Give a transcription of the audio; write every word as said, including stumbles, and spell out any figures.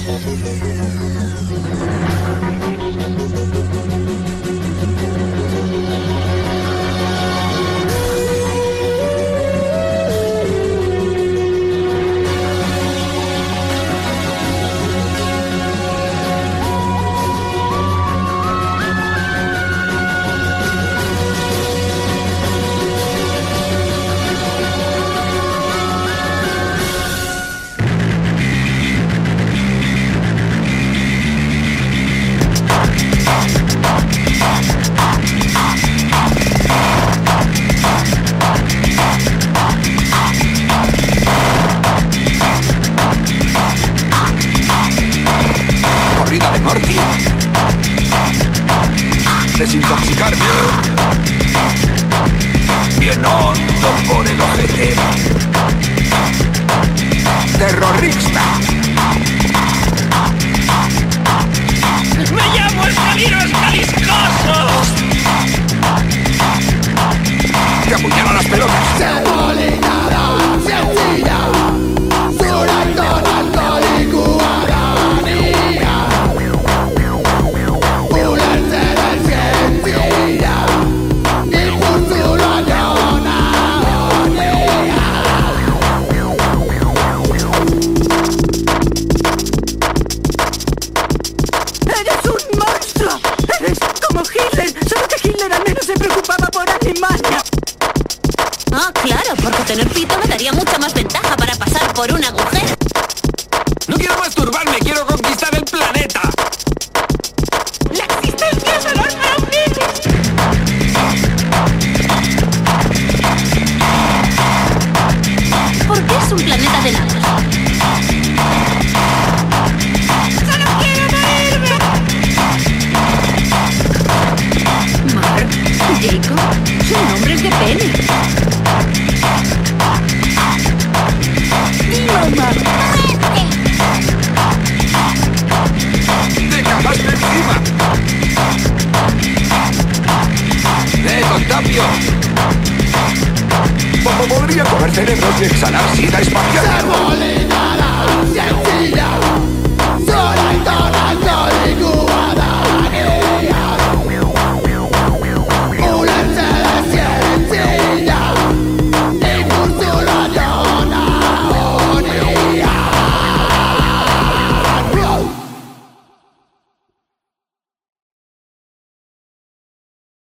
Desintoxicarme. Bien hondo por el ojete. Terrorista. ¡Me llamo Escalino Escaliscoso! ¡Te apuñalo las pelotas! Ah, claro, porque tener pito me daría mucha más ventaja para pasar por un agujero. No quiero masturbarme, quiero conquistar el planeta. ¡La existencia solo es para un niño! ¿Por qué es un planeta de lagos? ¡Solo quiero morirme! Mark, Jacob, son nombres de peli. ¡Mamá! ¡Te cagaste encima! ¡Eh, Contapio! ¿Cómo podría comer cerebros y exhalar sida espacial? ¡Se molinará! ¡Sencilla!